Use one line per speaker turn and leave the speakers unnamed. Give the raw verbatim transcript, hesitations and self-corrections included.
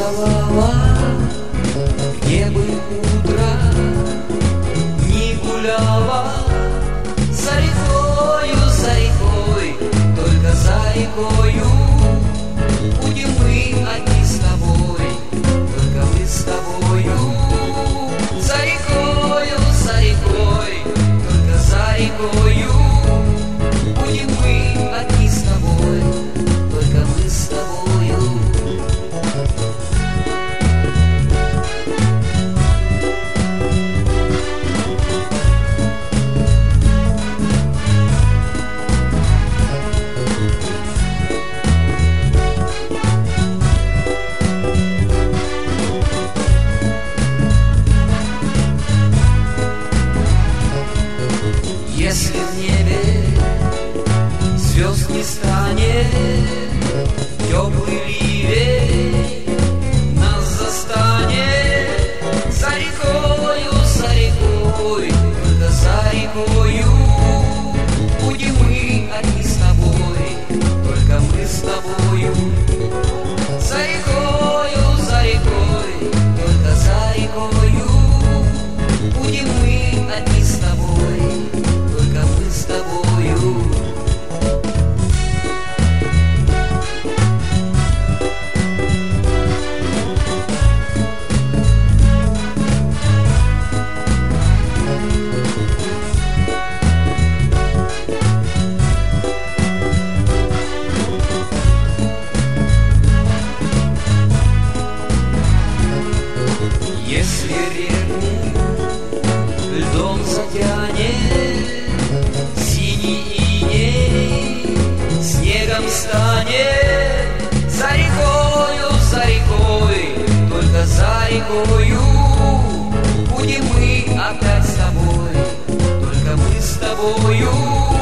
вставала, где бы утро не гуляла, за рекою, за рекой, только за рекою будем мы одни с тобой, только мы с тобою. За рекою, за рекой, только за рекою будем мы одни с тобой, только мы с тобою. Если в небе звезд не станет, теплый ливень нас застанет. За рекою, за рекой, только за рекою будем мы одни с тобой, только мы с тобою. За рекою, за рекой, только за рекою будем мы одни с тобой, только мы с тобою. Если реку льдом затянет, синий иней снегом станет. За рекою, за рекой, только за рекою будем мы опять с тобой, только мы с тобою.